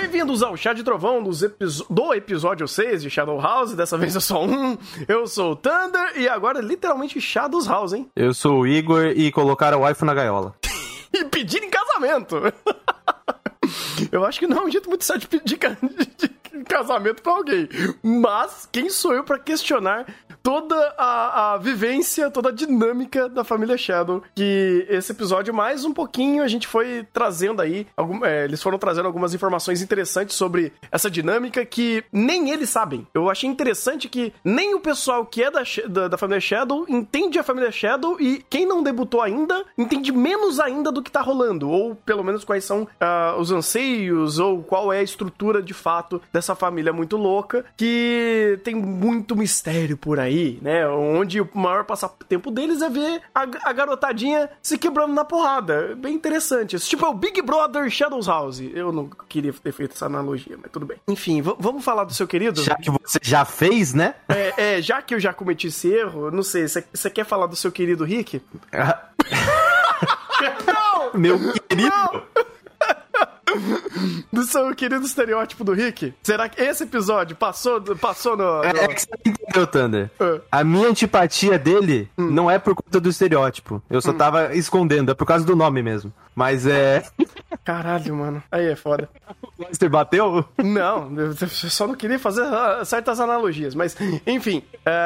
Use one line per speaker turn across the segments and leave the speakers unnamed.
Bem-vindos ao Chá de Trovão do episódio 6 de Shadow House. Dessa vez eu sou eu sou o Thunder e agora literalmente Shadows House, hein?
Eu sou o Igor e colocaram o waifu na gaiola.
E pedir em casamento. Eu acho que não é um jeito muito certo de pedir casamento pra alguém. Mas quem sou eu pra questionar toda a vivência, toda a dinâmica da família Shadow? Que esse episódio, mais um pouquinho, a gente foi trazendo aí, eles foram trazendo algumas informações interessantes sobre essa dinâmica que nem eles sabem. Eu achei interessante que nem o pessoal que é da família Shadow entende a família Shadow, e quem não debutou ainda entende menos ainda do que tá rolando, ou pelo menos quais são os anseios, ou qual é a estrutura de fato dessa família muito louca, que tem muito mistério por aí, né? Onde o maior passatempo deles é ver a garotadinha se quebrando na porrada. Bem interessante. Isso, tipo, é o Big Brother Shadows House. Eu não queria ter feito essa analogia, mas tudo bem. Enfim, vamos falar do seu querido?
Já que você já fez, né?
Já que eu já cometi esse erro, não sei, você quer falar do seu querido Rick? Não!
Meu querido!
Não! Do seu querido estereótipo do Rick? Será que esse episódio passou no...
É que você entendeu, Thunder. A minha antipatia dele não é por conta do estereótipo. Eu só tava escondendo, é por causa do nome mesmo. Mas é...
Caralho, mano. Aí é foda.
O Lester bateu?
Não, eu só não queria fazer certas analogias. Mas, enfim.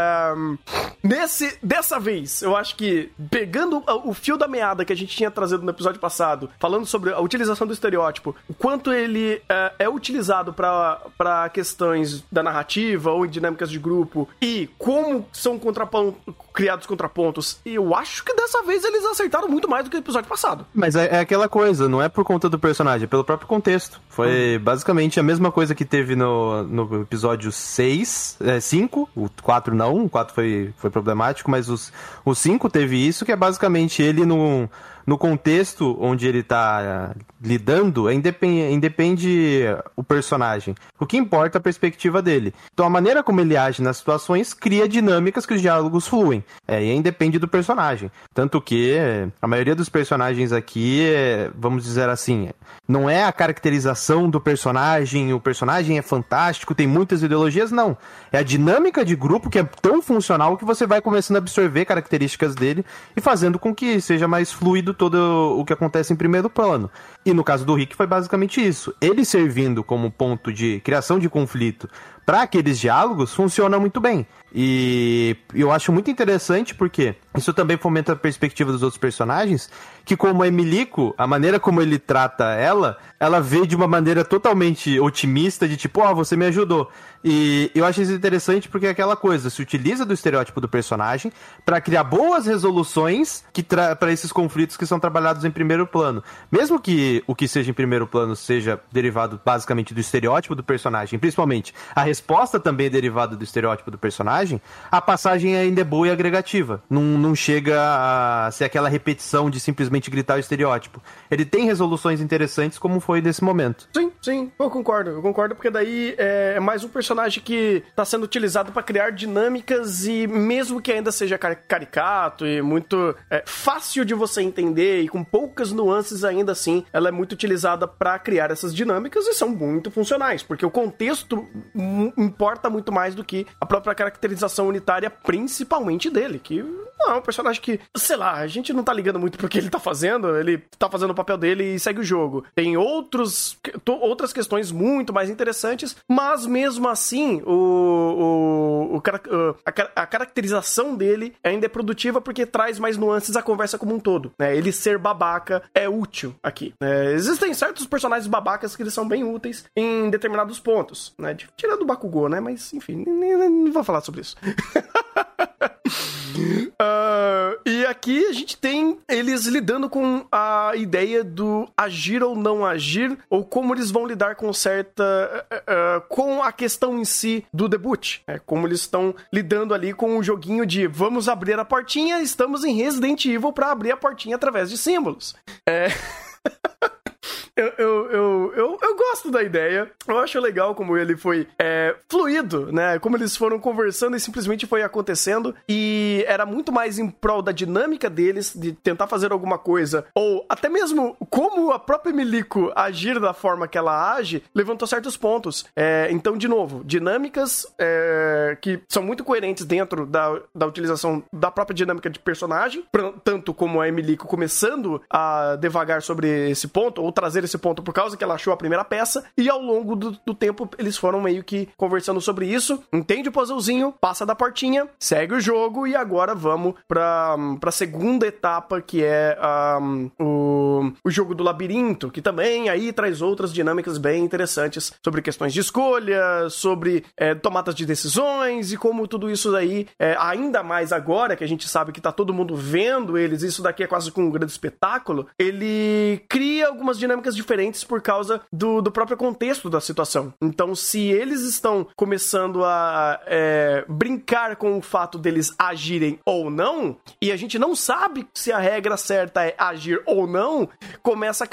Dessa vez, eu acho que, pegando o fio da meada que a gente tinha trazido no episódio passado, falando sobre a utilização do estereótipo, o quanto ele é utilizado pra questões da narrativa ou em dinâmicas de grupo, e como são criados contrapontos, eu acho que dessa vez eles acertaram muito mais do que o episódio passado.
Mas é aquela coisa, não é por conta do personagem, é pelo próprio contexto. Foi basicamente a mesma coisa que teve no episódio 5, o 4 não, o 4 foi problemático, mas o 5 teve isso, que é basicamente ele no contexto onde ele tá lidando, independe o personagem. O que importa é a perspectiva dele. Então a maneira como ele age nas situações cria dinâmicas que os diálogos fluem. E independe do personagem. Tanto que a maioria dos personagens aqui, vamos dizer assim, não é a caracterização do personagem, o personagem é fantástico, tem muitas ideologias, não. É a dinâmica de grupo que é tão funcional que você vai começando a absorver características dele e fazendo com que seja mais fluido todo o que acontece em primeiro plano. E no caso do Rick foi basicamente isso. Ele servindo como ponto de criação de conflito para aqueles diálogos funciona muito bem. E eu acho muito interessante porque isso também fomenta a perspectiva dos outros personagens, que como a Emilico, a maneira como ele trata ela vê de uma maneira totalmente otimista, de tipo, você me ajudou. E eu acho isso interessante porque é aquela coisa, se utiliza do estereótipo do personagem para criar boas resoluções para esses conflitos que são trabalhados em primeiro plano. Mesmo que o que seja em primeiro plano seja derivado basicamente do estereótipo do personagem, principalmente a resposta também é derivada do estereótipo do personagem, a passagem ainda é boa e agregativa. Não chega a ser aquela repetição de simplesmente gritar o estereótipo. Ele tem resoluções interessantes como foi nesse momento.
Sim, eu concordo porque daí é mais um personagem que tá sendo utilizado para criar dinâmicas, e mesmo que ainda seja caricato e muito fácil de você entender e com poucas nuances, ainda assim, ela é muito utilizada para criar essas dinâmicas e são muito funcionais, porque o contexto importa muito mais do que a própria caracterização unitária, principalmente dele, que não é um personagem que, sei lá, a gente não tá ligando muito pro que ele tá fazendo o papel dele e segue o jogo. Tem outras questões muito mais interessantes, mas mesmo assim, a caracterização dele ainda é produtiva porque traz mais nuances à conversa como um todo, né? Ele ser babaca é útil aqui. Existem certos personagens babacas que eles são bem úteis em determinados pontos, né? Tirando o Bakugou, né? Mas, enfim, não vou falar sobre isso. E aqui a gente tem eles lidando com a ideia do agir ou não agir, ou como eles vão lidar com com a questão em si do debut, como eles estão lidando ali com o joguinho de vamos abrir a portinha, estamos em Resident Evil pra abrir a portinha através de símbolos. Eu gosto da ideia. Eu acho legal como ele foi fluido, né? Como eles foram conversando e simplesmente foi acontecendo. E era muito mais em prol da dinâmica deles, de tentar fazer alguma coisa. Ou até mesmo como a própria Emilico agir da forma que ela age, levantou certos pontos. Então, de novo, dinâmicas que são muito coerentes dentro da utilização da própria dinâmica de personagem, tanto como a Emilico começando a devagar sobre esse ponto, ou trazer esse ponto por causa que ela achou a primeira peça, e ao longo do tempo eles foram meio que conversando sobre isso, entende o puzzlezinho, passa da portinha, segue o jogo, e agora vamos pra segunda etapa, que é o jogo do labirinto, que também aí traz outras dinâmicas bem interessantes sobre questões de escolha, sobre tomadas de decisões, e como tudo isso daí, ainda mais agora que a gente sabe que tá todo mundo vendo eles, isso daqui é quase como um grande espetáculo, ele cria algumas dinâmicas diferentes por causa do próprio contexto da situação. Então, se eles estão começando a brincar com o fato deles agirem ou não, e a gente não sabe se a regra certa é agir ou não, começa a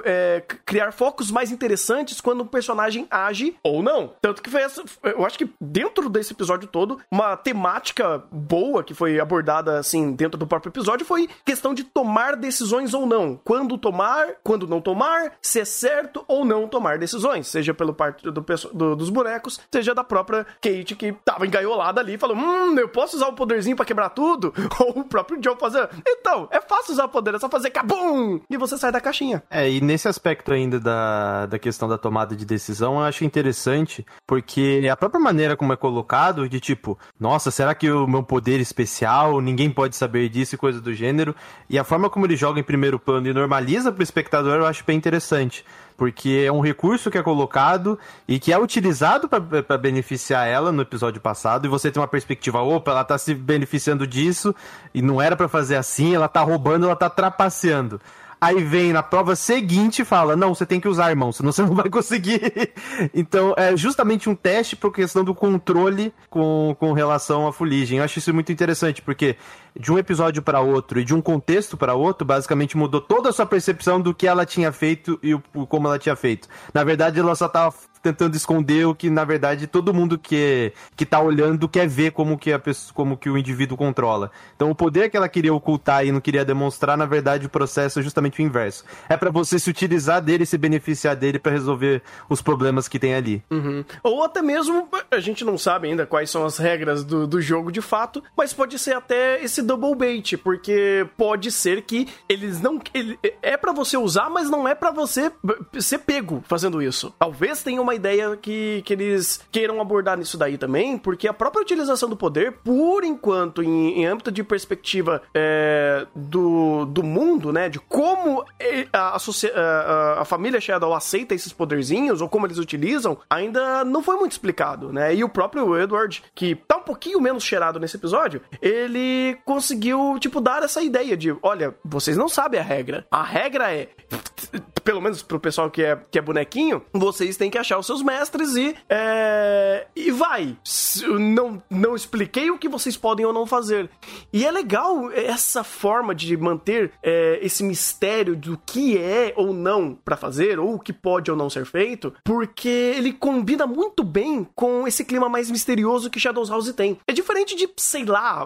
criar focos mais interessantes quando o personagem age ou não. Tanto que foi eu acho que dentro desse episódio todo, uma temática boa que foi abordada assim dentro do próprio episódio foi questão de tomar decisões ou não. Quando tomar, quando não tomar, se é certo ou não tomar decisões, seja pelo parte dos bonecos, seja da própria Kate, que tava engaiolada ali e falou, eu posso usar o poderzinho pra quebrar tudo? Ou o próprio Joe fazer, então, é fácil usar o poder, é só fazer kabum! E você sai da caixinha.
E nesse aspecto ainda da questão da tomada de decisão, eu acho interessante, porque a própria maneira como é colocado, de tipo, nossa, será que o meu poder especial, ninguém pode saber disso e coisa do gênero, e a forma como ele joga em primeiro plano e normaliza pro espectador, eu acho bem interessante. Porque é um recurso que é colocado e que é utilizado para beneficiar ela no episódio passado, e você tem uma perspectiva, opa, ela tá se beneficiando disso e não era para fazer assim, ela tá roubando, ela tá trapaceando. Aí vem na prova seguinte e fala, não, você tem que usar, irmão, senão você não vai conseguir. Então, é justamente um teste por questão do controle com relação à fuligem. Eu acho isso muito interessante, porque de um episódio para outro e de um contexto para outro, basicamente mudou toda a sua percepção do que ela tinha feito e como ela tinha feito. Na verdade, ela só tava tentando esconder o que, na verdade, todo mundo que tá olhando quer ver como que o indivíduo controla. Então, o poder que ela queria ocultar e não queria demonstrar, na verdade, o processo é justamente o inverso. É pra você se utilizar dele, se beneficiar dele pra resolver os problemas que tem ali.
Uhum. Ou até mesmo, a gente não sabe ainda quais são as regras do jogo de fato, mas pode ser até esse double bait, porque pode ser que eles não... é pra você usar, mas não é pra você ser pego fazendo isso. Talvez tenha uma ideia que eles queiram abordar nisso daí também, porque a própria utilização do poder, por enquanto, em âmbito de perspectiva do mundo, né, de como a família Shadow aceita esses poderzinhos, ou como eles utilizam, ainda não foi muito explicado, né, e o próprio Edward, que tá um pouquinho menos cheirado nesse episódio, ele conseguiu, tipo, dar essa ideia de, olha, vocês não sabem a regra é, pelo menos pro pessoal que é bonequinho, vocês têm que achar os seus mestres e vai. Não expliquei o que vocês podem ou não fazer. E é legal essa forma de manter esse mistério do que é ou não pra fazer, ou o que pode ou não ser feito, porque ele combina muito bem com esse clima mais misterioso que Shadows House tem. É diferente de, sei lá,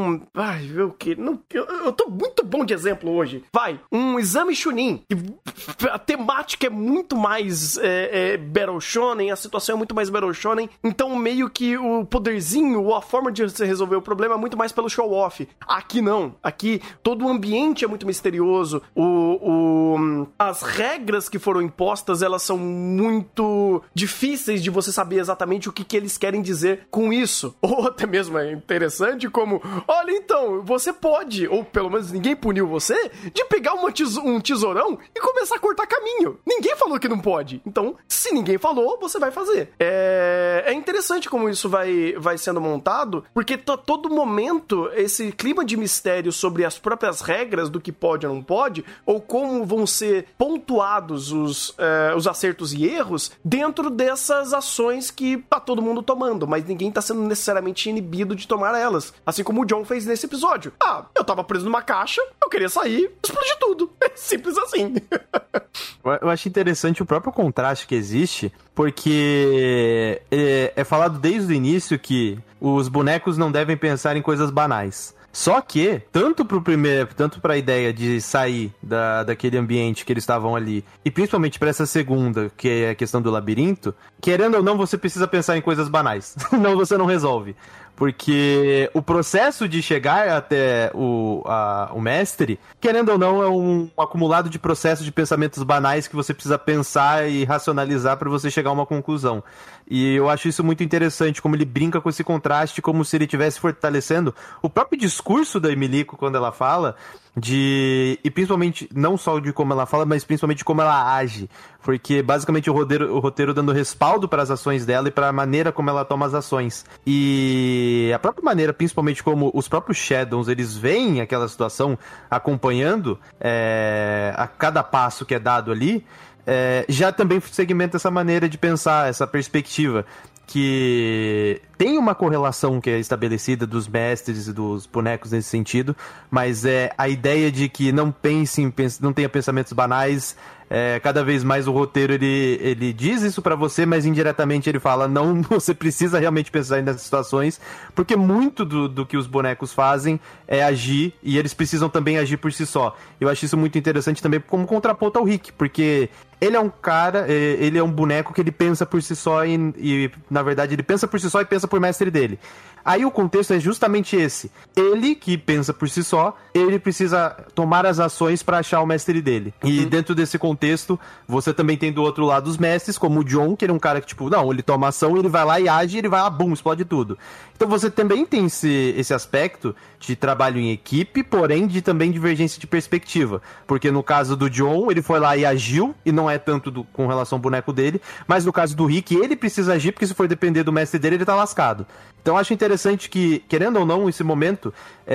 eu tô muito bom de exemplo hoje. Um exame Chunin. A temática é muito mais Battle Shonen, a situação é muito mais Battle Shonen, então meio que o poderzinho ou a forma de você resolver o problema é muito mais pelo show-off. Aqui não. Aqui todo o ambiente é muito misterioso, as regras que foram impostas, elas são muito difíceis de você saber exatamente o que eles querem dizer com isso. Ou até mesmo é interessante como, olha, então, você pode, ou pelo menos ninguém puniu você, de pegar um tesourão e começar a cortar caminho. Ninguém falou que não pode. Então, se ninguém falou, você vai fazer. é interessante como isso vai sendo montado, porque todo momento esse clima de mistério sobre as próprias regras do que pode ou não pode, ou como vão ser pontuados os acertos e erros dentro dessas ações que tá todo mundo tomando, mas ninguém tá sendo necessariamente inibido de tomar elas. Assim como o Jon fez nesse episódio. Eu tava preso numa caixa, eu queria sair, explodir tudo. É simples assim.
Eu acho interessante o próprio contraste que existe, porque é falado desde o início que os bonecos não devem pensar em coisas banais. Só que, tanto pra ideia de sair daquele ambiente que eles estavam ali, e principalmente pra essa segunda, que é a questão do labirinto, querendo ou não, você precisa pensar em coisas banais. Senão você não resolve. Porque o processo de chegar até o mestre, querendo ou não, é um acumulado de processos de pensamentos banais que você precisa pensar e racionalizar para você chegar a uma conclusão. E eu acho isso muito interessante, como ele brinca com esse contraste, como se ele estivesse fortalecendo o próprio discurso da Emilico quando ela fala, e principalmente, não só de como ela fala, mas principalmente de como ela age. Porque basicamente o roteiro dando respaldo para as ações dela e para a maneira como ela toma as ações. E a própria maneira, principalmente como os próprios Shadows, eles veem aquela situação acompanhando a cada passo que é dado ali, já também segmenta essa maneira de pensar, essa perspectiva. Que tem uma correlação que é estabelecida dos mestres e dos bonecos nesse sentido, mas a ideia de que não tenha pensamentos banais. Cada vez mais o roteiro ele diz isso pra você, mas indiretamente ele fala, não, você precisa realmente pensar nessas situações, porque muito do que os bonecos fazem é agir, e eles precisam também agir por si só. Eu acho isso muito interessante também como contraponto ao Rick, porque ele é um cara, ele é um boneco que ele pensa por si só e na verdade ele pensa por si só e pensa por mestre dele. Aí o contexto é justamente esse. Ele, que pensa por si só, ele precisa tomar as ações pra achar o mestre dele. E dentro desse contexto, você também tem do outro lado os mestres, como o Jon, que ele é um cara que, ele toma ação, ele vai lá e age, ele vai lá, bum, explode tudo. Então você também tem esse aspecto de trabalho em equipe, porém de também divergência de perspectiva. Porque no caso do Jon, ele foi lá e agiu, e não é tanto com relação ao boneco dele, mas no caso do Rick, ele precisa agir, porque se for depender do mestre dele, ele tá lascado. Então acho interessante que, querendo ou não, esse momento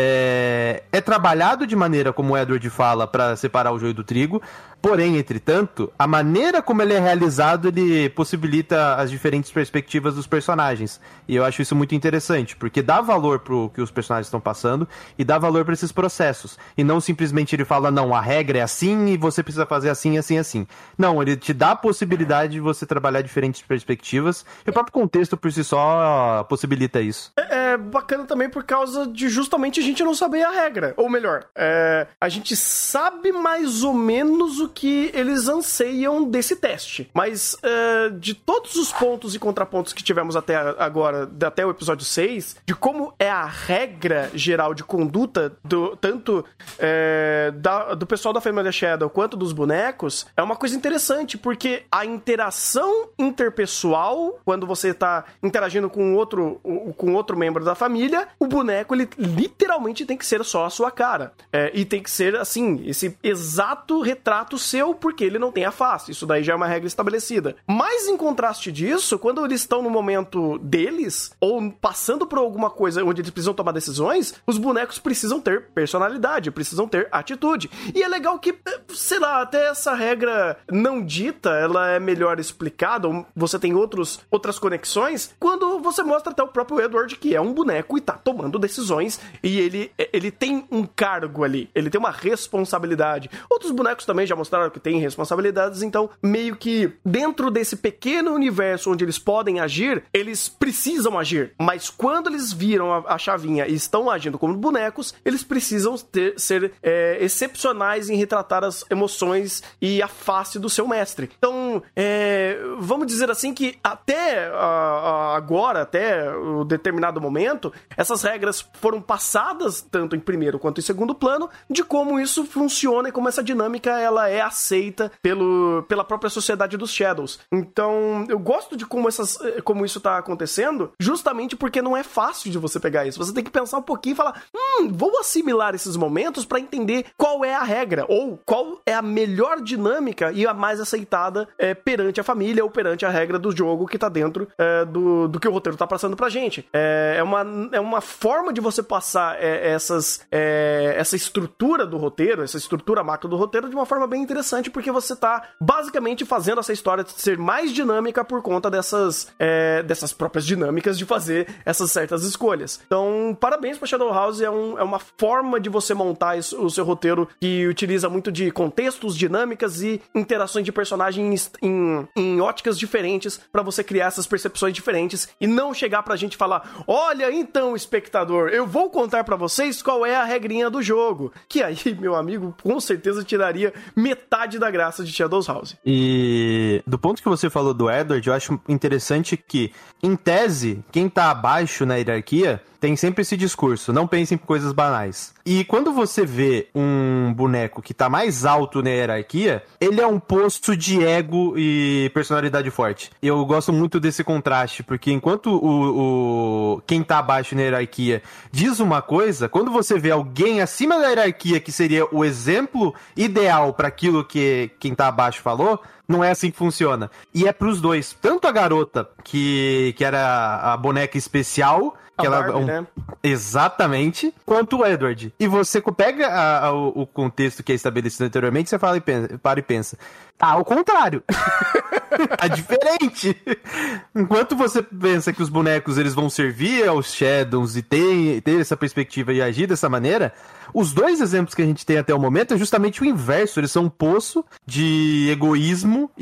é trabalhado de maneira como o Edward fala para separar o joio do trigo, porém, entretanto, a maneira como ele é realizado, ele possibilita as diferentes perspectivas dos personagens. E eu acho isso muito interessante, porque dá valor pro que os personagens estão passando e dá valor para esses processos. E não simplesmente ele fala, não, a regra é assim e você precisa fazer assim, assim, assim. Não, ele te dá a possibilidade de você trabalhar diferentes perspectivas e o próprio contexto por si só possibilita isso.
É bacana também por causa de justamente a gente não saber a regra. Ou melhor, a gente sabe mais ou menos o que eles anseiam desse teste. Mas de todos os pontos e contrapontos que tivemos até agora, até o episódio 6, de como é a regra geral de conduta tanto do pessoal da família Shadow quanto dos bonecos, é uma coisa interessante, porque a interação interpessoal, quando você tá interagindo com outro membro da família, o boneco, ele literalmente tem que ser só a sua cara. E tem que ser, assim, esse exato retrato seu, porque ele não tem a face. Isso daí já é uma regra estabelecida. Mas, em contraste disso, quando eles estão no momento deles, ou passando por alguma coisa onde eles precisam tomar decisões, os bonecos precisam ter personalidade, precisam ter atitude. E é legal que, sei lá, até essa regra não dita, ela é melhor explicada, ou você tem outras conexões, quando você mostra até o próprio Edward, que é um boneco e tá tomando decisões, e ele tem um cargo ali, ele tem uma responsabilidade. Outros bonecos também já mostraram que têm responsabilidades, então meio que dentro desse pequeno universo onde eles podem agir, eles precisam agir, mas quando eles viram a chavinha e estão agindo como bonecos, eles precisam ser excepcionais em retratar as emoções e a face do seu mestre. Então, vamos dizer assim que até agora, até o determinado momento, momento, essas regras foram passadas tanto em primeiro quanto em segundo plano, de como isso funciona e como essa dinâmica ela é aceita pela própria sociedade dos Shadows. Então, eu gosto de como isso tá acontecendo, justamente porque não é fácil de você pegar isso. Você tem que pensar um pouquinho e falar, vou assimilar esses momentos para entender qual é a regra, ou qual é a melhor dinâmica e a mais aceitada perante a família ou perante a regra do jogo que tá dentro do que o roteiro tá passando pra gente. É uma forma de você passar essa estrutura do roteiro, essa estrutura macro do roteiro de uma forma bem interessante, porque você tá basicamente fazendo essa história ser mais dinâmica por conta dessas próprias dinâmicas de fazer essas certas escolhas. Então, parabéns pra Shadow House, é uma forma de você montar o seu roteiro que utiliza muito de contextos, dinâmicas e interações de personagens em óticas diferentes pra você criar essas percepções diferentes e não chegar pra gente e falar, olha então, espectador, eu vou contar pra vocês qual é a regrinha do jogo, que aí, meu amigo, com certeza tiraria metade da graça de Shadow House.
E do ponto que você falou do Edward, eu acho interessante que, em tese, quem tá abaixo na hierarquia tem sempre esse discurso, não pense em coisas banais. E quando você vê um boneco que tá mais alto na hierarquia, ele é um poço de ego e personalidade forte. Eu gosto muito desse contraste, porque enquanto quem tá abaixo na hierarquia diz uma coisa, quando você vê alguém acima da hierarquia, que seria o exemplo ideal para aquilo que quem tá abaixo falou, não é assim que funciona. E é pros dois. Tanto a garota, que era a boneca especial, que ela
Barbie, né?
Exatamente, quanto o Edward. E você pega o contexto que é estabelecido anteriormente, você fala para e pensa, ao contrário. Tá diferente. Enquanto você pensa que os bonecos eles vão servir aos Shadows e ter essa perspectiva de agir dessa maneira, os dois exemplos que a gente tem até o momento é justamente o inverso. Eles são um poço de egoísmo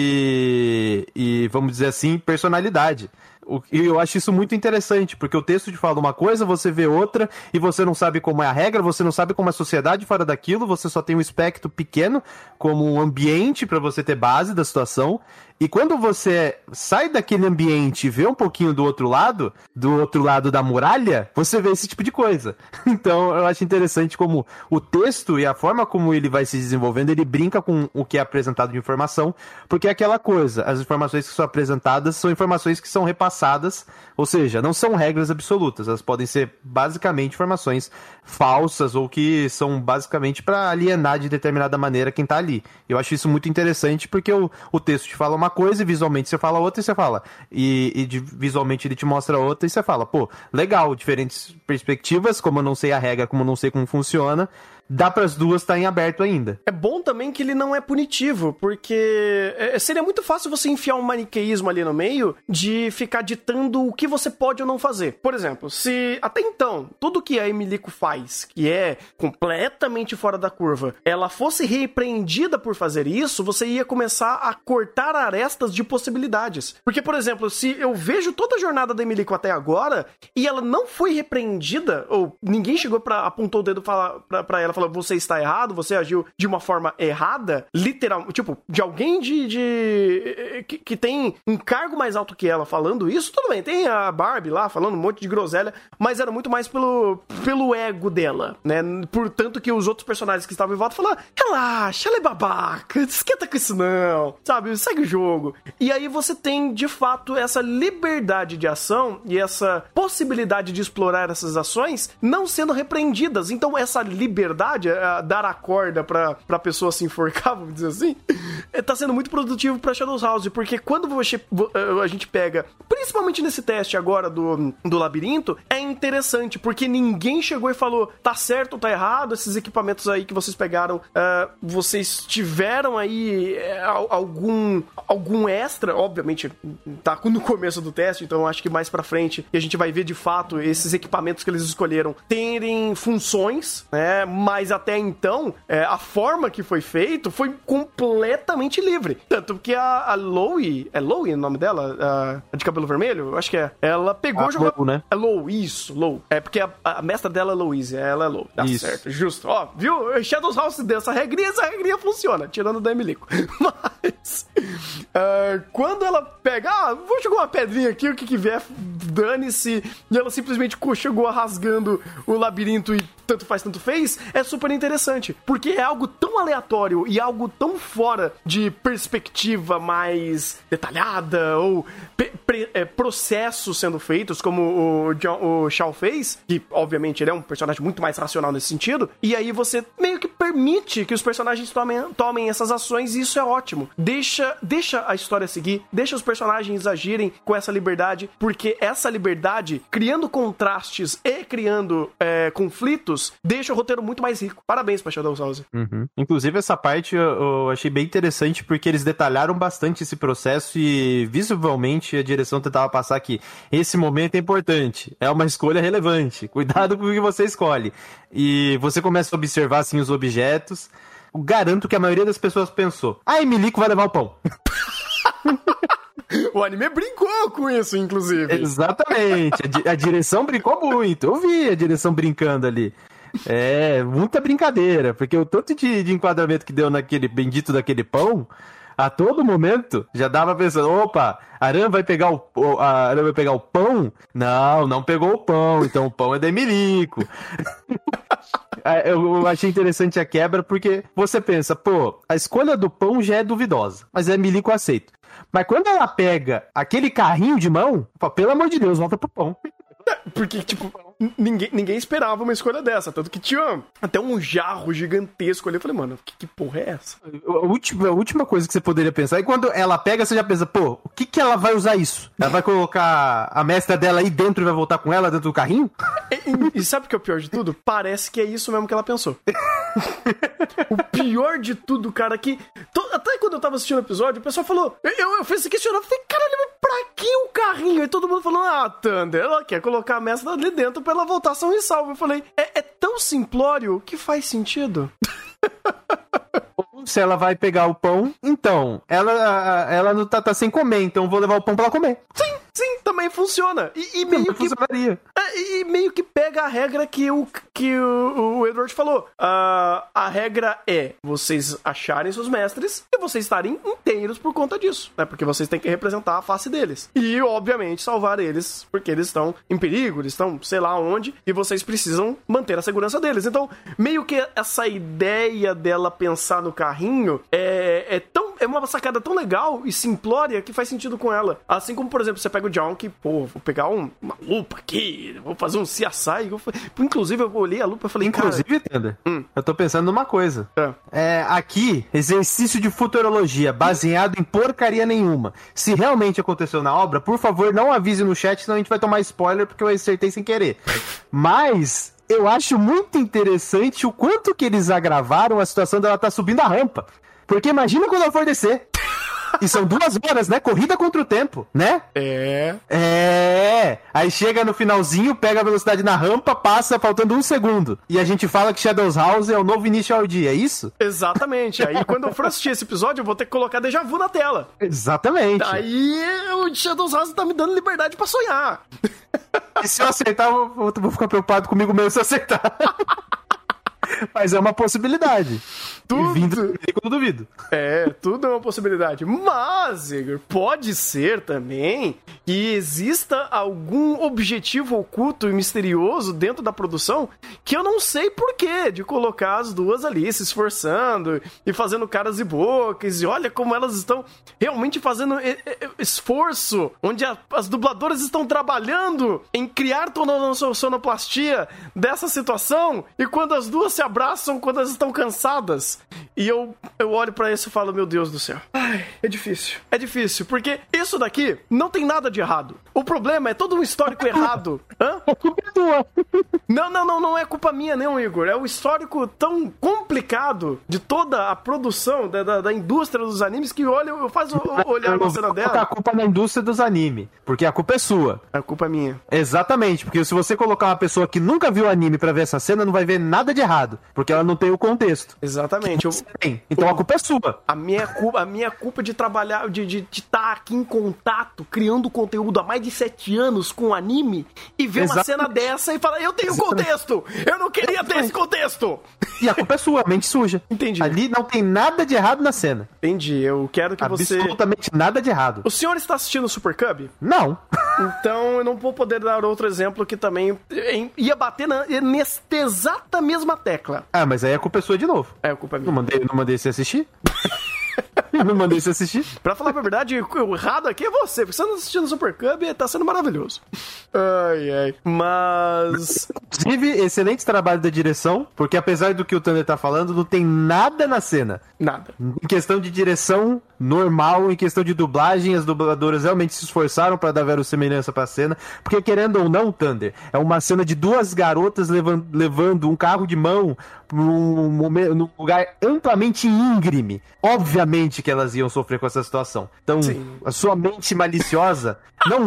e vamos dizer assim, personalidade. E eu acho isso muito interessante, porque o texto te fala uma coisa, você vê outra, e você não sabe como é a regra, você não sabe como é a sociedade fora daquilo, você só tem um espectro pequeno como um ambiente para você ter base da situação. E quando você sai daquele ambiente e vê um pouquinho do outro lado da muralha, você vê esse tipo de coisa. Então eu acho interessante como o texto e a forma como ele vai se desenvolvendo, ele brinca com o que é apresentado de informação, porque é aquela coisa, as informações que são apresentadas são informações que são repassadas, ou seja, não são regras absolutas, elas podem ser basicamente informações falsas ou que são basicamente para alienar de determinada maneira quem tá ali. Eu acho isso muito interessante porque o texto te fala uma coisa e visualmente você fala outra e você fala. Visualmente ele te mostra outra e você fala, pô, legal, diferentes perspectivas, como eu não sei a regra, como eu não sei como funciona, dá para as duas estar em aberto ainda.
É bom também que ele não é punitivo, porque seria muito fácil você enfiar um maniqueísmo ali no meio de ficar ditando o que você pode ou não fazer. Por exemplo, se até então tudo que a Emilico faz, que é completamente fora da curva, ela fosse repreendida por fazer isso, você ia começar a cortar arestas de possibilidades. Porque, por exemplo, se eu vejo toda a jornada da Emilico até agora e ela não foi repreendida, ou ninguém chegou apontou o dedo pra ela, falou, você está errado, você agiu de uma forma errada, literal, tipo, de alguém que tem um cargo mais alto que ela falando isso, tudo bem, tem a Barbie lá falando um monte de groselha, mas era muito mais pelo ego dela, né, portanto que os outros personagens que estavam em volta falaram, relaxa, ela é babaca, esquenta com isso não, sabe, segue o jogo. E aí você tem, de fato, essa liberdade de ação e essa possibilidade de explorar essas ações não sendo repreendidas, então essa liberdade, dar a corda pra pessoa se enforcar, vamos dizer assim, tá sendo muito produtivo pra Shadow House, porque quando a gente pega, principalmente nesse teste agora do labirinto, é interessante, porque ninguém chegou e falou, tá certo ou tá errado, esses equipamentos aí que vocês pegaram, vocês tiveram aí algum extra, obviamente tá no começo do teste, então acho que mais pra frente, e a gente vai ver de fato esses equipamentos que eles escolheram terem funções, né, mas até então, a forma que foi feito foi completamente livre. Tanto que a Lowe, é Lowe o nome dela? A de cabelo vermelho? Eu acho que é. Ela pegou e jogou...
Lowe, né?
É Lowe, isso, Lowe. É porque a mestra dela é Louise, ela é Lowe. Tá
isso.
Certo, justo. Ó, viu? Shadow House deu essa regrinha funciona, tirando da Emilico. Mas... Quando ela pega, vou jogar uma pedrinha aqui, o que vier, dane-se, e ela simplesmente chegou rasgando o labirinto e tanto faz, tanto fez, é super interessante, porque é algo tão aleatório e algo tão fora de perspectiva mais detalhada ou processos sendo feitos, como o Shao fez, que obviamente ele é um personagem muito mais racional nesse sentido, e aí você meio que permite que os personagens tomem essas ações, e isso é ótimo. Deixa a história seguir, deixa os personagens agirem com essa liberdade, porque essa liberdade, criando contrastes e criando conflitos, deixa o roteiro muito mais rico. Parabéns pra Shadow House.
Uhum. Inclusive, essa parte eu achei bem interessante, porque eles detalharam bastante esse processo e, visivelmente, a direção tentava passar que esse momento é importante, é uma escolha relevante, cuidado com o que você escolhe. E você começa a observar, assim, os objetos. Eu garanto que a maioria das pessoas pensou, Emilico vai levar o pão.
O anime brincou com isso, inclusive.
Exatamente. A direção brincou muito. Eu vi a direção brincando ali. Muita brincadeira. Porque o tanto de enquadramento que deu naquele bendito daquele pão, a todo momento, já dava pensando, opa, Aran vai pegar o pão? Não pegou o pão. Então o pão é da Emilico. Eu achei interessante a quebra, porque você pensa, a escolha do pão já é duvidosa, mas a Emilico aceita. Mas quando ela pega aquele carrinho de mão, pelo amor de Deus, volta pro pão.
Porque, ninguém esperava uma escolha dessa. Tanto que tinha até um jarro gigantesco ali. Eu falei, mano, que porra é essa?
A última coisa que você poderia pensar, e quando ela pega, você já pensa, o que ela vai usar isso? Ela vai colocar a mestra dela aí dentro e vai voltar com ela dentro do carrinho?
E sabe o que é o pior de tudo? Parece que é isso mesmo que ela pensou. O pior de tudo, cara, que... Até quando eu tava assistindo o episódio, o pessoal falou... Eu fiz esse questionamento, falei, caralho, mas pra que o carrinho? E todo mundo falou, Thunder, ela quer colocar a mestra ali dentro pra ela voltar são e salvo. Eu falei, é tão simplório que faz sentido.
Se ela vai pegar o pão, então, ela não tá sem comer, então vou levar o pão pra ela comer.
Sim, também funciona. E meio que... E meio que pega a regra que o Edward falou. A regra é vocês acharem seus mestres e vocês estarem inteiros por conta disso, né? Porque vocês têm que representar a face deles. E, obviamente, salvar eles, porque eles estão em perigo, eles estão sei lá onde, e vocês precisam manter a segurança deles. Então, meio que essa ideia dela pensar no carrinho é uma sacada tão legal e simplória que faz sentido com ela. Assim como, por exemplo, você pega o John que, vou pegar uma lupa aqui, vou fazer um CSI. Inclusive, eu olhei a lupa e falei,
inclusive, Tenda, eu tô pensando numa coisa. Aqui, exercício de futurologia, baseado em porcaria nenhuma. Se realmente aconteceu na obra, por favor, não avise no chat, senão a gente vai tomar spoiler, porque eu acertei sem querer. Mas... eu acho muito interessante o quanto que eles agravaram a situação dela estar subindo a rampa. Porque imagina quando ela for descer. E são 2 horas, né? Corrida contra o tempo, né? Aí chega no finalzinho, pega a velocidade na rampa, passa faltando 1 segundo. E a gente fala que Shadow House é o novo Initial D, é isso?
Exatamente. Aí quando eu for assistir esse episódio, eu vou ter que colocar Deja Vu na tela.
Exatamente.
Aí o Shadow House tá me dando liberdade pra sonhar.
E se eu acertar, eu vou ficar preocupado comigo mesmo se eu acertar. Mas é uma possibilidade.
Tudo.
Vindo do eu não duvido.
Tudo é uma possibilidade. Mas, Igor, pode ser também que exista algum objetivo oculto e misterioso dentro da produção que eu não sei porquê de colocar as duas ali se esforçando e fazendo caras e bocas. E olha como elas estão realmente fazendo esforço, onde as dubladoras estão trabalhando em criar toda a sonoplastia dessa situação, e quando as duas se abraçam, quando elas estão cansadas. E eu olho pra isso e falo, meu Deus do céu. É difícil, porque isso daqui não tem nada de errado. O problema é todo um histórico errado.
A culpa é tua.
Não é culpa minha não, Igor. É o histórico tão complicado de toda a produção da indústria dos animes que eu faço olhar uma cena dela.
A culpa na indústria dos animes, porque a culpa é sua.
A culpa é minha.
Exatamente, porque se você colocar uma pessoa que nunca viu anime pra ver essa cena, não vai ver nada de errado, porque ela não tem o contexto.
Exatamente. Exatamente.
Então a culpa é sua.
A minha culpa de trabalhar, de estar aqui em contato, criando conteúdo há mais de 7 anos com anime, e ver uma cena dessa e falar, eu tenho contexto! Eu não queria ter esse contexto!
E a culpa é sua, mente suja.
Entendi.
Ali não tem nada de errado na cena.
Entendi, eu quero que você...
Absolutamente nada de errado.
O senhor está assistindo o Super Cub?
Não.
Então eu não vou poder dar outro exemplo que também ia bater nesta exata mesma tecla.
Ah, mas aí a culpa é sua de novo.
É, a culpa é minha.
Não mandei você assistir? Não mandei você assistir?
Pra falar a verdade, o errado aqui é você, porque você não assistindo o Super Cub e tá sendo maravilhoso. Ai. Mas...
Inclusive, excelente trabalho da direção, porque apesar do que o Thunder tá falando, não tem nada na cena.
Nada.
Em questão de direção, normal. Em questão de dublagem, as dubladoras realmente se esforçaram pra dar verossimilhança pra cena. Porque, querendo ou não, Thunder, é uma cena de 2 garotas levando um carro de mão num lugar amplamente íngreme. Obviamente que elas iam sofrer com essa situação. Então, sim, a sua mente maliciosa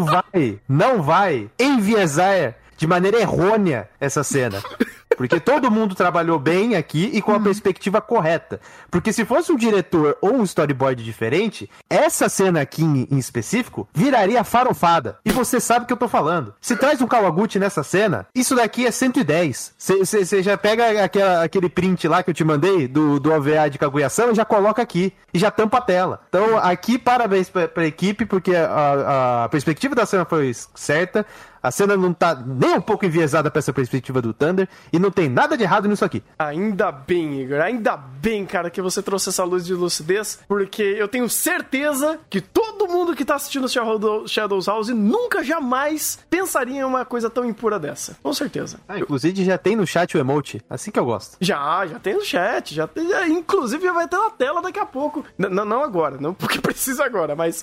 não vai enviesar de maneira errônea essa cena. Porque todo mundo trabalhou bem aqui e com a perspectiva correta. Porque se fosse um diretor ou um storyboard diferente, essa cena aqui em específico viraria farofada. E você sabe o que eu tô falando. Se traz um Kawaguchi nessa cena, isso daqui é 110. Você já pega aquele print lá que eu te mandei do OVA de Kaguya-sama e já coloca aqui. E já tampa a tela. Então aqui parabéns pra equipe, porque a perspectiva da cena foi certa. A cena não tá nem um pouco enviesada pra essa perspectiva do Thunder e não tem nada de errado nisso aqui.
Ainda bem, Igor. Ainda bem, cara, que você trouxe essa luz de lucidez, porque eu tenho certeza que todo mundo que tá assistindo Shadows House nunca, jamais pensaria em uma coisa tão impura dessa. Com certeza.
Inclusive já tem no chat o emote. Assim que eu gosto.
Já tem no chat. Inclusive já vai ter na tela daqui a pouco. Não agora, não porque precisa agora, mas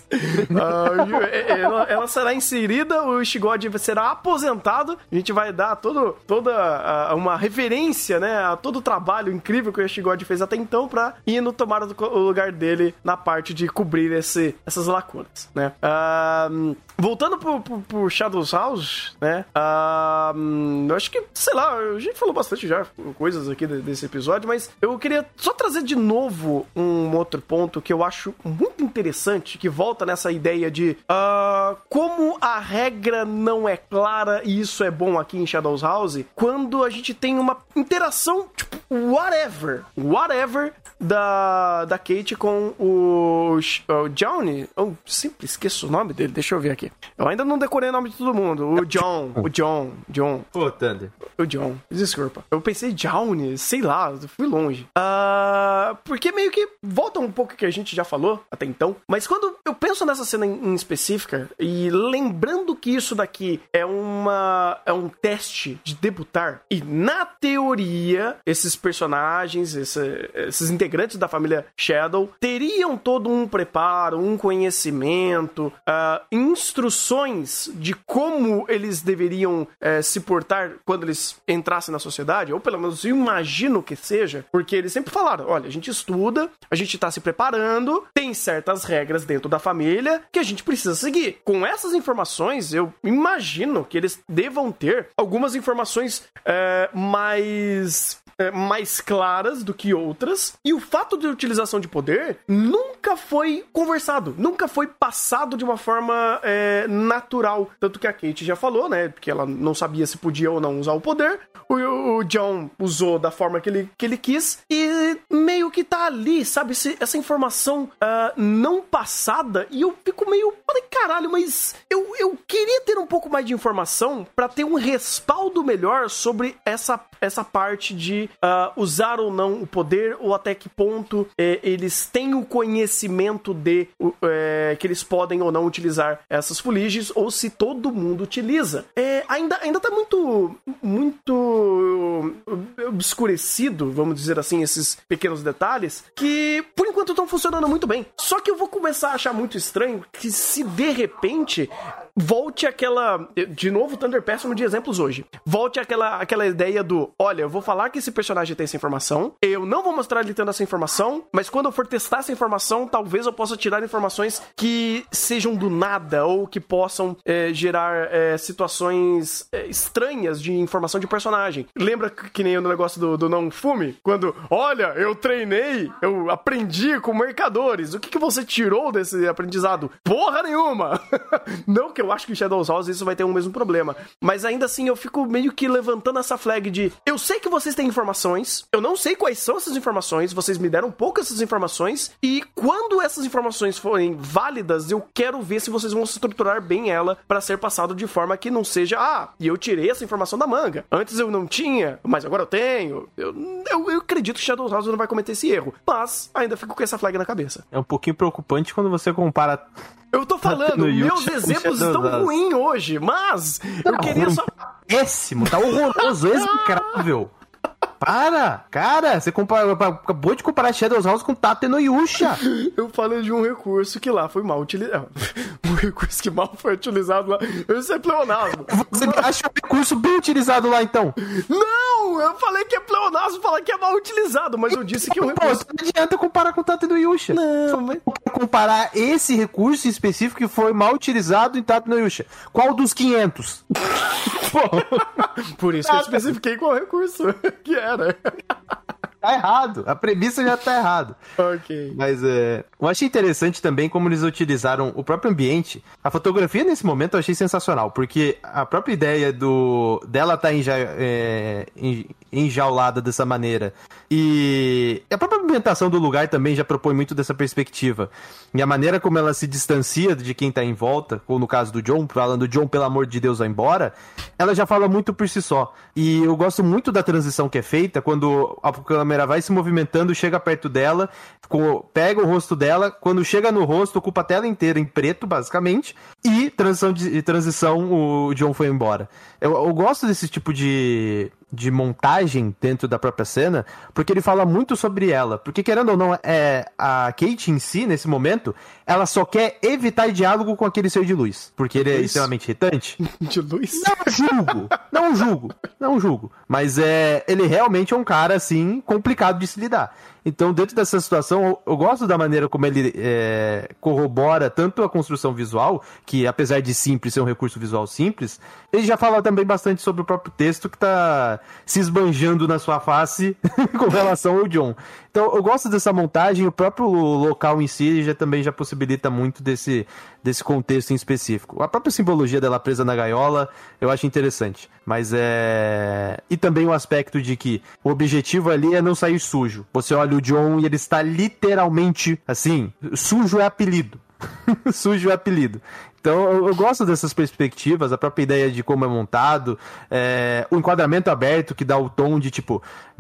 ela será inserida, o Ishigod será aposentado, a gente vai dar toda uma referência, né, a todo o trabalho incrível que o Ishigod fez até então pra ir no tomar o lugar dele na parte de cobrir essas lacunas, né. Voltando pro Shadows House, né, eu acho que, sei lá, a gente falou bastante já coisas aqui desse episódio, mas eu queria só trazer de novo um outro ponto que eu acho muito interessante, que volta nessa ideia de como a regra não é clara, e isso é bom aqui em Shadows House, quando a gente tem uma interação, tipo, whatever da Kate com o Johnny. Eu sempre esqueço o nome dele, deixa eu ver aqui. Eu ainda não decorei o nome de todo mundo. O John.
Pô, Thunder.
O John, desculpa. Eu pensei Johnny, sei lá, eu fui longe. Porque meio que volta um pouco que a gente já falou até então, mas quando eu penso nessa cena em específica, e lembrando que isso daqui é um teste de debutar, e na teoria, esses personagens, esses integrantes da família Shadow, teriam todo um preparo, um conhecimento, instruções de como eles deveriam se portar quando eles entrassem na sociedade, ou pelo menos eu imagino que seja, porque eles sempre falaram, olha, a gente estuda, a gente tá se preparando, tem certas regras dentro da família que a gente precisa seguir. Com essas informações, eu imagino que eles devam ter algumas informações mais claras do que outras, e o fato de utilização de poder nunca foi conversado, nunca foi passado de uma forma natural, tanto que a Kate já falou, né, porque ela não sabia se podia ou não usar o poder, o John usou da forma que ele quis, e meio que tá ali, sabe, essa informação não passada, e eu fico meio, falei, caralho, mas eu queria ter um pouco mais de informação pra ter um respaldo melhor sobre essa parte de usar ou não o poder, ou até que ponto eles têm o conhecimento de que eles podem ou não utilizar essas fuligens, ou se todo mundo utiliza. Ainda tá muito obscurecido, vamos dizer assim, esses pequenos detalhes, que por enquanto estão funcionando muito bem. Só que eu vou começar a achar muito estranho que se de repente volte aquela... De novo, Thunder péssimo de exemplos hoje. Volte aquela ideia do, olha, eu vou falar que esse personagem tem essa informação, eu não vou mostrar ele tendo essa informação, mas quando eu for testar essa informação, talvez eu possa tirar informações que sejam do nada, ou que possam gerar situações estranhas de informação de personagem. Lembra que nem no negócio do não fume? Quando, olha, eu treinei, eu aprendi com mercadores. O que você tirou desse aprendizado? Porra nenhuma! Não que eu acho que em Shadows House isso vai ter o mesmo problema, mas ainda assim eu fico meio que levantando essa flag de, eu sei que vocês têm informações, eu não sei quais são essas informações, vocês me deram poucas essas informações, e quando essas informações forem válidas, eu quero ver se vocês vão estruturar bem ela pra ser passado de forma que não seja, e eu tirei essa informação da manga. Antes eu não tinha, mas agora eu tenho. Eu acredito que Shadows House não vai cometer esse erro, mas ainda fico com essa flag na cabeça.
É um pouquinho preocupante quando você compara...
Eu tô falando, meus exemplos estão ruins hoje, mas eu queria só...
Péssimo, tá horroroso, execrável. Para! Cara, você acabou de comparar Shadows House com Tate no Yusha.
Eu falei de um recurso que lá foi mal utilizado. Um recurso que mal foi utilizado lá. Isso é pleonasmo.
Você acha o recurso bem utilizado lá, então?
Não! Eu falei que é pleonasmo, falar que é mal utilizado, mas eu disse que o recurso...
Não adianta comparar com Tate no Yusha.
Não, mas...
Comparar esse recurso específico que foi mal utilizado em Tate no Yusha. Qual dos 500?
Por isso que eu especifiquei qual recurso que era.
Tá errado. A premissa já tá errada.
Ok.
Mas eu achei interessante também como eles utilizaram o próprio ambiente. A fotografia nesse momento eu achei sensacional, porque a própria ideia dela tá enjaulada dessa maneira. E a própria ambientação do lugar também já propõe muito dessa perspectiva. E a maneira como ela se distancia de quem tá em volta, ou no caso do John, falando John, pelo amor de Deus, vai embora, ela já fala muito por si só. E eu gosto muito da transição que é feita quando a câmera vai se movimentando, chega perto dela, pega o rosto dela, quando chega no rosto, ocupa a tela inteira em preto, basicamente, e transição, o John foi embora. Eu gosto desse tipo de montagem dentro da própria cena, porque ele fala muito sobre ela. Porque, querendo ou não, a Kate em si, nesse momento, ela só quer evitar diálogo com aquele ser de luz. Porque ele é extremamente irritante.
De luz?
Não julgo. Mas ele realmente é um cara, assim, complicado de se lidar. Então, dentro dessa situação, eu gosto da maneira como ele corrobora tanto a construção visual, que apesar de simples, ser um recurso visual simples, ele já fala também bastante sobre o próprio texto que tá se esbanjando na sua face com relação ao John. Então, eu gosto dessa montagem, o próprio local em si também já possibilita muito desse contexto em específico. A própria simbologia dela presa na gaiola, eu acho interessante. Mas e também o aspecto de que o objetivo ali é não sair sujo. Você olha o John e ele está literalmente, assim, sujo é apelido. Sujo é apelido. Então eu gosto dessas perspectivas, a própria ideia de como é montado, o enquadramento aberto que dá o tom de tipo,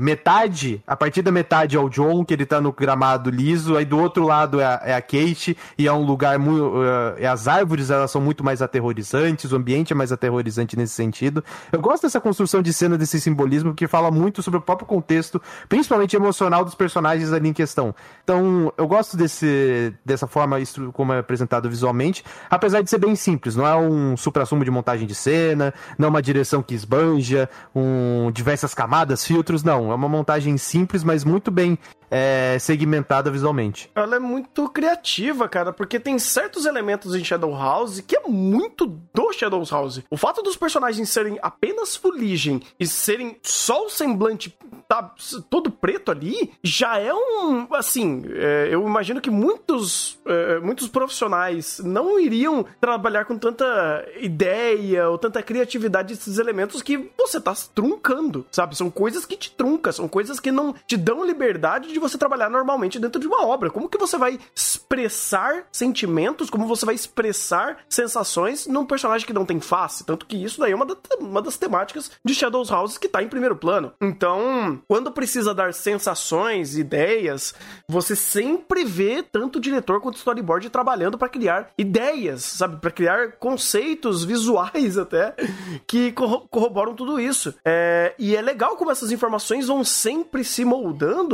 a partir da metade é o John, que ele tá no gramado liso, aí do outro lado é a Kate, e é um lugar muito... as árvores, elas são muito mais aterrorizantes, o ambiente é mais aterrorizante nesse sentido. Eu gosto dessa construção de cena, desse simbolismo, que fala muito sobre o próprio contexto, principalmente emocional dos personagens ali em questão. Então eu gosto dessa forma como é apresentado visualmente, apesar de ser bem simples, não é um suprassumo de montagem de cena, não é uma direção que esbanja, diversas camadas, filtros, não. É uma montagem simples, mas muito bem segmentada visualmente.
Ela é muito criativa, cara, porque tem certos elementos em Shadows House que é muito do Shadows House. O fato dos personagens serem apenas fuligem e serem só o semblante todo preto ali, já é assim, eu imagino que muitos profissionais não iriam trabalhar com tanta ideia ou tanta criatividade desses elementos que você tá truncando, sabe? São coisas que te truncam, são coisas que não te dão liberdade de você trabalhar normalmente dentro de uma obra. Como que você vai expressar sentimentos, como você vai expressar sensações num personagem que não tem face? Tanto que isso daí é uma das temáticas de Shadows House que tá em primeiro plano. Então, quando precisa dar sensações, ideias, você sempre vê tanto o diretor quanto o storyboard trabalhando pra criar ideias, sabe? Pra criar conceitos visuais até, que corroboram tudo isso. E é legal como essas informações vão sempre se moldando e te dando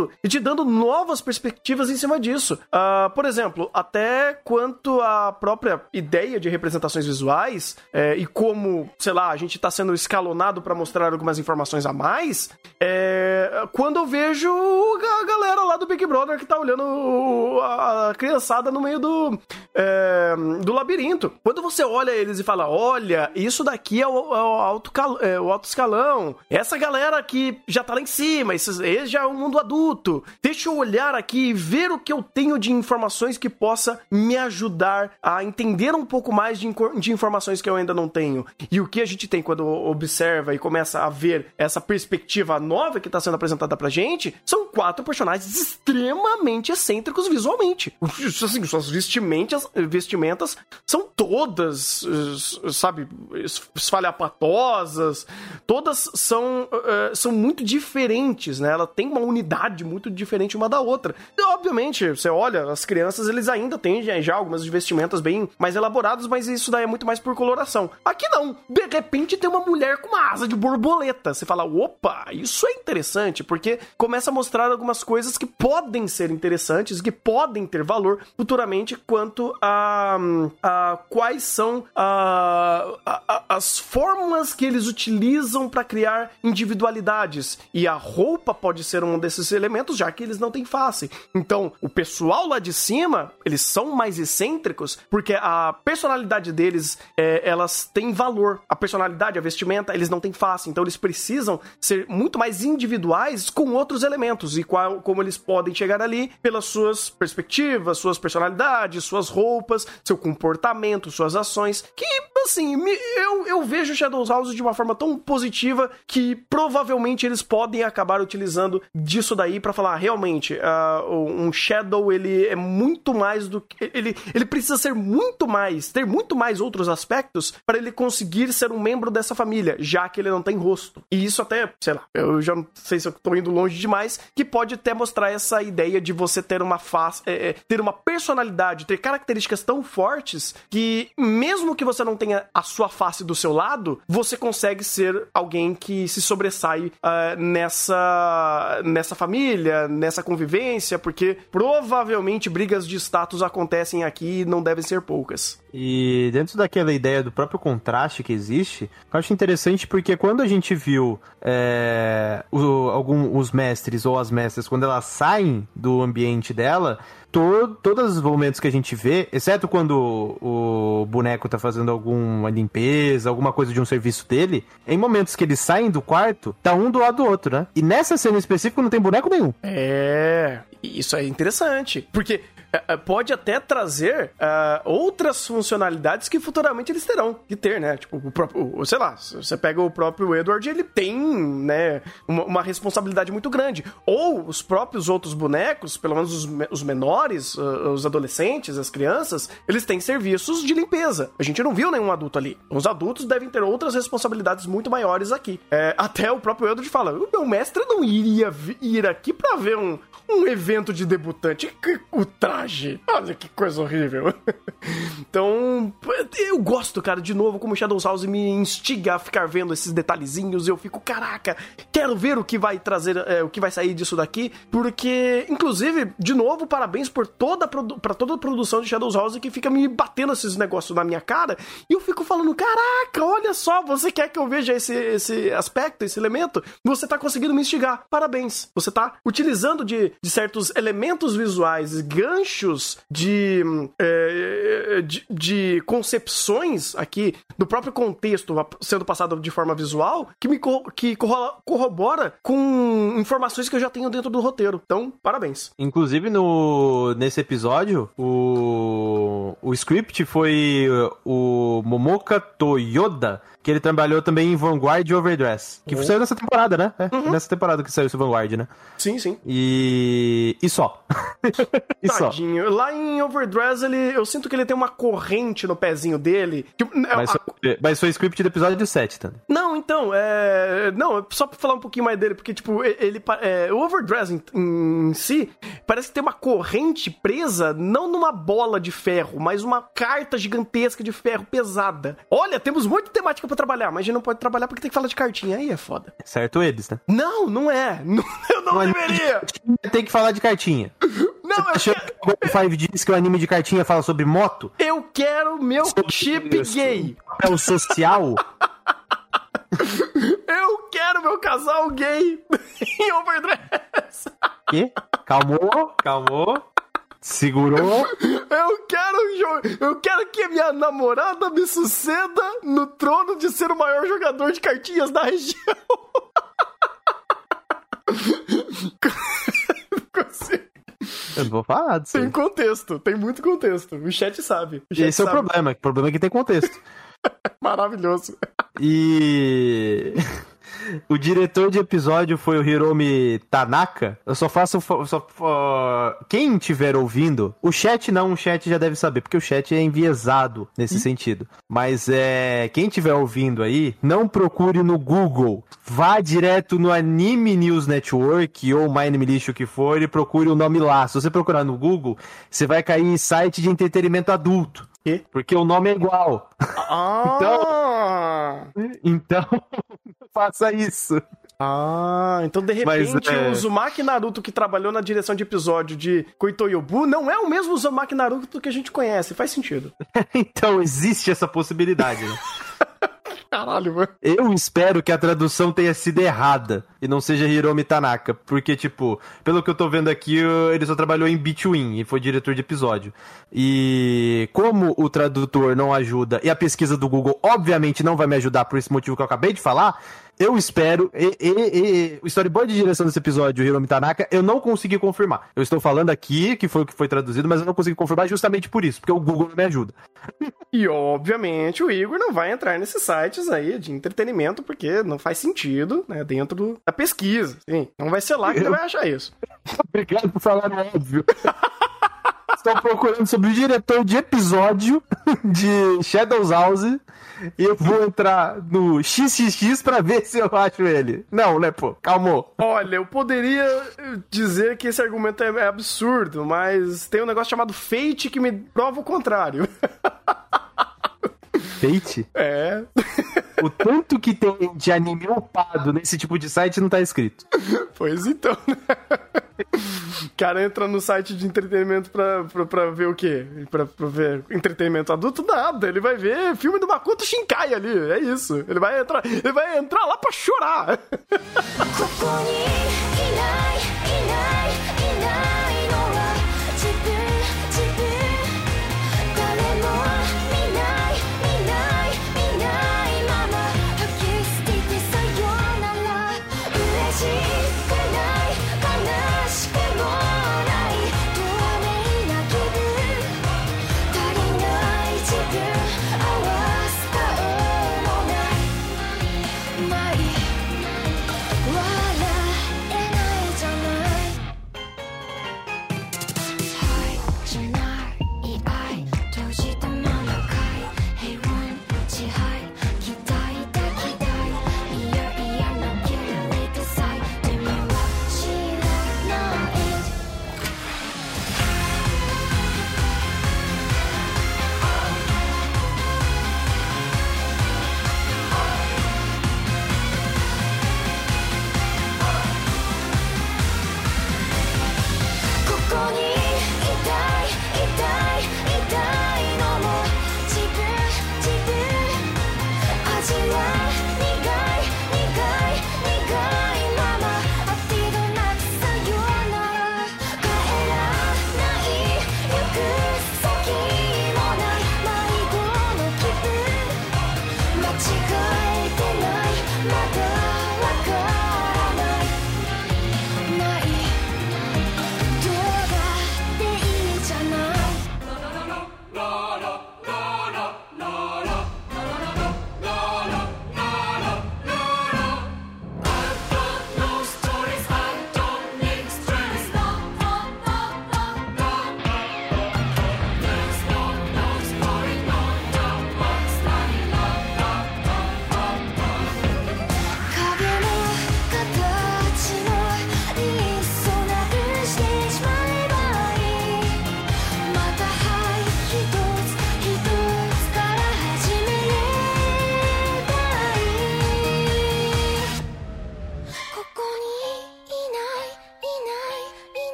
dando novas perspectivas em cima disso. Por exemplo, até quanto à própria ideia de representações visuais e como, sei lá, a gente tá sendo escalonado pra mostrar algumas informações a mais, quando eu vejo a galera lá do Big Brother que tá olhando a criançada no meio do labirinto. Quando você olha eles e fala, olha, isso daqui é o alto escalão, essa galera que já tá lá em cima, esse já é o mundo adulto, deixa eu olhar aqui e ver o que eu tenho de informações que possa me ajudar a entender um pouco mais de informações que eu ainda não tenho. E o que a gente tem quando observa e começa a ver essa perspectiva nova que tá sendo apresentada pra gente, são 4 personagens extremamente excêntricos visualmente. Assim, suas vestimentas são todas, sabe, esfalhapatosas, todas são muito diferentes, né? Ela tem uma unidade muito diferente uma da outra. E, obviamente, você olha, as crianças, eles ainda têm já algumas vestimentas bem mais elaboradas, mas isso daí é muito mais por coloração. Aqui não. De repente tem uma mulher com uma asa de borboleta. Você fala, opa, isso é interessante, porque começa a mostrar algumas coisas que podem ser interessantes, que podem ter valor futuramente quanto a quais são as formas que eles utilizam para criar individualidades. E a roupa pode ser um desses elementos, já que eles não têm face. Então, o pessoal lá de cima, eles são mais excêntricos, porque a personalidade deles, elas têm valor. A personalidade, a vestimenta, eles não têm face. Então, eles precisam ser muito mais individuais com outros elementos. E como eles podem chegar ali pelas suas perspectivas, suas personalidades, suas roupas, seu comportamento, suas ações. Que, assim, eu vejo Shadow House de uma forma tão positiva que provavelmente eles podem acabar utilizando disso daí pra falar, realmente, um Shadow, ele é muito mais do que... Ele precisa ser muito mais, ter muito mais outros aspectos para ele conseguir ser um membro dessa família, já que ele não tem rosto. E isso até, sei lá, eu já não sei se eu tô indo longe demais, que pode até mostrar essa ideia de você ter uma face, ter uma personalidade, ter características tão fortes que mesmo que você não tenha a sua face do seu lado, você consegue ser alguém que se sobressai nessa família, nessa convivência, porque provavelmente brigas de status acontecem aqui e não devem ser poucas.
E dentro daquela ideia do próprio contraste que existe, eu acho interessante porque quando a gente viu os mestres ou as mestras, quando elas saem do ambiente dela, todos os momentos que a gente vê, exceto quando o boneco tá fazendo alguma limpeza, alguma coisa de um serviço dele, em momentos que eles saem do quarto, tá um do lado do outro, né? E nessa cena específica não tem boneco nenhum.
Isso é interessante, porque pode até trazer outras funcionalidades que futuramente eles terão que ter, né? Tipo, o próprio, sei lá, você pega o próprio Edward, ele tem, né, uma responsabilidade muito grande. Ou os próprios outros bonecos, pelo menos os menores, os adolescentes, as crianças, eles têm serviços de limpeza. A gente não viu nenhum adulto ali. Os adultos devem ter outras responsabilidades muito maiores aqui. Até o próprio Edward fala, o meu mestre não iria ir aqui pra ver um evento de debutante. O traje. Olha que coisa horrível. Então, eu gosto, cara, de novo, como Shadow House me instiga a ficar vendo esses detalhezinhos. Eu fico, caraca, quero ver o que vai trazer, o que vai sair disso daqui. Porque, inclusive, de novo, parabéns por toda a produção de Shadow House que fica me batendo esses negócios na minha cara. E eu fico falando, caraca, olha só, você quer que eu veja esse aspecto, esse elemento? Você tá conseguindo me instigar. Parabéns. Você tá utilizando de certos elementos visuais, ganchos de concepções aqui do próprio contexto sendo passado de forma visual que corrobora com informações que eu já tenho dentro do roteiro. Então, parabéns.
Inclusive, nesse episódio, o script foi o Momoka Toyoda, que ele trabalhou também em Vanguard e Overdress. Que saiu nessa temporada, né? Nessa temporada que saiu esse Vanguard, né?
Sim, sim.
E só. E só.
bigodinho. Lá em Overdress, eu sinto que ele tem uma corrente no pezinho dele.
Mas foi script do episódio 7, tá?
Não, então, não, só pra falar um pouquinho mais dele, porque, tipo, o Overdress em si, parece que tem uma corrente presa, não numa bola de ferro, mas uma carta gigantesca de ferro pesada. Olha, temos muita temática pra trabalhar, mas a gente não pode trabalhar porque tem que falar de cartinha, aí é foda.
Certo eles, né?
Não é. Eu não deveria.
Tem que falar de cartinha.
Não,
Você achou que o Five diz que o anime de cartinha fala sobre moto?
Eu quero meu chip gay.
É o social?
Eu quero meu casal gay em Overdress.
Quê? Calmou. Segurou.
Eu quero que minha namorada me suceda no trono de ser o maior jogador de cartinhas da região.
Eu não vou falar disso.
Tem contexto, tem muito contexto. O chat sabe.
Esse é o problema. O problema é que tem contexto.
Maravilhoso.
E o diretor de episódio foi o Hiromi Tanaka. Eu só faço... Quem estiver ouvindo... O chat não, o chat já deve saber, porque o chat é enviesado nesse sentido. Mas quem estiver ouvindo aí, não procure no Google. Vá direto no Anime News Network ou My Anime List, o que for, e procure o nome lá. Se você procurar no Google, você vai cair em site de entretenimento adulto.
E?
Porque o nome é igual. Então, faça isso.
Então de repente o Uzumaki Naruto que trabalhou na direção de episódio de Koitoyobu não é o mesmo Uzumaki Naruto que a gente conhece, faz sentido.
Então existe essa possibilidade, né?
Caralho, mano.
Eu espero que a tradução tenha sido errada e não seja Hiromi Tanaka, porque, tipo, pelo que eu tô vendo aqui, ele só trabalhou em Between e foi diretor de episódio. E como o tradutor não ajuda e a pesquisa do Google obviamente não vai me ajudar por esse motivo que eu acabei de falar, eu espero, o storyboard de direção desse episódio, o Hiromi Tanaka, eu não consegui confirmar. Eu estou falando aqui que foi o que foi traduzido, mas eu não consegui confirmar justamente por isso, porque o Google não me ajuda.
E, obviamente, o Igor não vai entrar nesses sites aí de entretenimento, porque não faz sentido, né, dentro da pesquisa. Sim, não vai ser lá que ele vai achar isso.
Obrigado por falar o óbvio. Estou procurando sobre o diretor de episódio de Shadows House e eu vou entrar no XXX pra ver se eu acho ele. Não, né, pô? Calmou.
Olha, eu poderia dizer que esse argumento é absurdo, mas tem um negócio chamado Fate que me prova o contrário.
Fate?
É.
O tanto que tem de anime upado nesse tipo de site não tá escrito.
Pois então, né? O cara entra no site de entretenimento pra ver o quê? Pra ver entretenimento adulto? Nada, ele vai ver filme do Makoto Shinkai ali, é isso. Ele vai entrar lá pra chorar.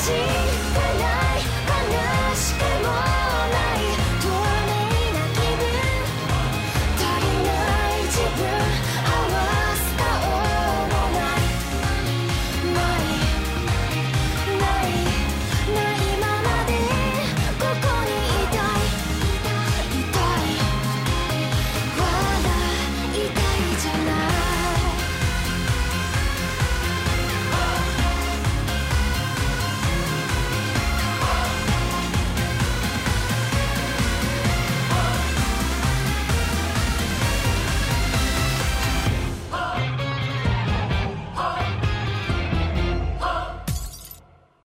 しい